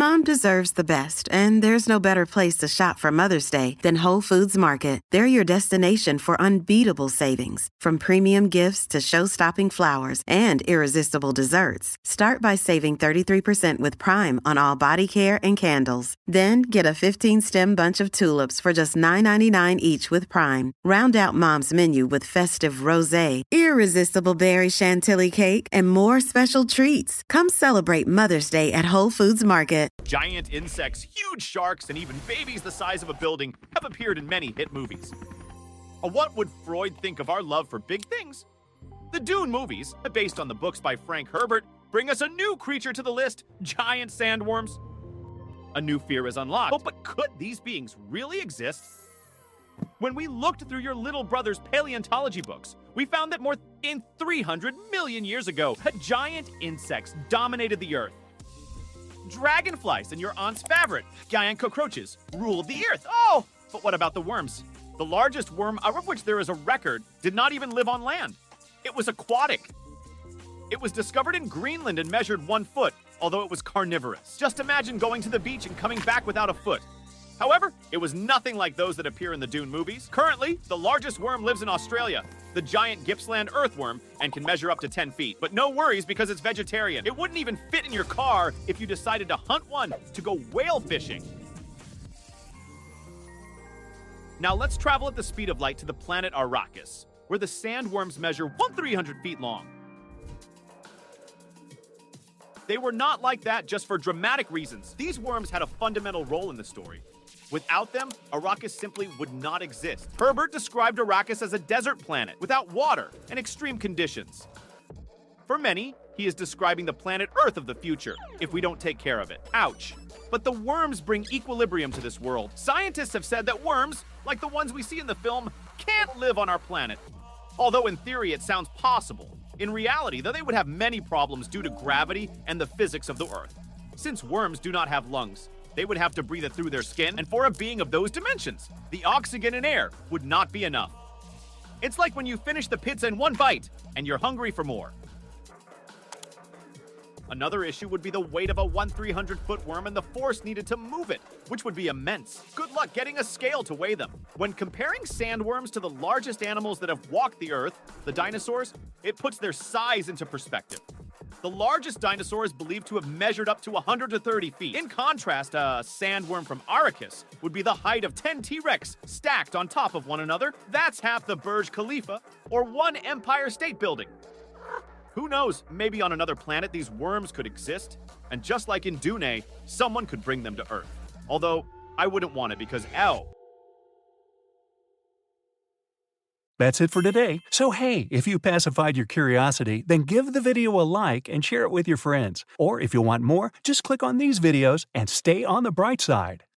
Mom deserves the best, and there's no better place to shop for Mother's Day than Whole Foods Market. They're your destination for unbeatable savings, from premium gifts to show-stopping flowers and irresistible desserts. Start by saving 33% with Prime on all body care and candles. Then get a 15-stem bunch of tulips for just $9.99 each with Prime. Round out Mom's menu with festive rosé, irresistible berry chantilly cake, and more special treats. Come celebrate Mother's Day at Whole Foods Market. Giant insects, huge sharks, and even babies the size of a building have appeared in many hit movies. What would Freud think of our love for big things? The Dune movies, based on the books by Frank Herbert, bring us a new creature to the list, giant sandworms. A new fear is unlocked. Oh, but could these beings really exist? When we looked through your little brother's paleontology books, we found that more than 300 million years ago, giant insects dominated the Earth. Dragonflies and your aunt's favorite, giant cockroaches, ruled the Earth. Oh, but what about the worms? The largest worm, of which there is a record, did not even live on land. It was aquatic. It was discovered in Greenland and measured 1 foot, although it was carnivorous. Just imagine going to the beach and coming back without a foot. However, it was nothing like those that appear in the Dune movies. Currently, the largest worm lives in Australia, the giant Gippsland earthworm, and can measure up to 10 feet. But no worries because it's vegetarian. It wouldn't even fit in your car if you decided to hunt one to go whale fishing. Now let's travel at the speed of light to the planet Arrakis, where the sandworms measure 300 feet long. They were not like that just for dramatic reasons. These worms had a fundamental role in the story. Without them, Arrakis simply would not exist. Herbert described Arrakis as a desert planet without water and extreme conditions. For many, he is describing the planet Earth of the future if we don't take care of it. Ouch. But the worms bring equilibrium to this world. Scientists have said that worms, like the ones we see in the film, can't live on our planet. Although in theory it sounds possible. In reality, though, they would have many problems due to gravity and the physics of the Earth. Since worms do not have lungs, they would have to breathe it through their skin, and for a being of those dimensions, the oxygen and air would not be enough. It's like when you finish the pizza in one bite, and you're hungry for more. Another issue would be the weight of a 300-foot worm and the force needed to move it, which would be immense. Good luck getting a scale to weigh them. When comparing sandworms to the largest animals that have walked the Earth, the dinosaurs, it puts their size into perspective. The largest dinosaur is believed to have measured up to 130 feet. In contrast, a sandworm from Arrakis would be the height of 10 T-Rex stacked on top of one another. That's half the Burj Khalifa, or one Empire State Building. Who knows, maybe on another planet these worms could exist, and just like in Dune, someone could bring them to Earth. Although, I wouldn't want it because, That's it for today. So hey, if you pacified your curiosity, then give the video a like and share it with your friends. Or if you want more, just click on these videos and stay on the bright side.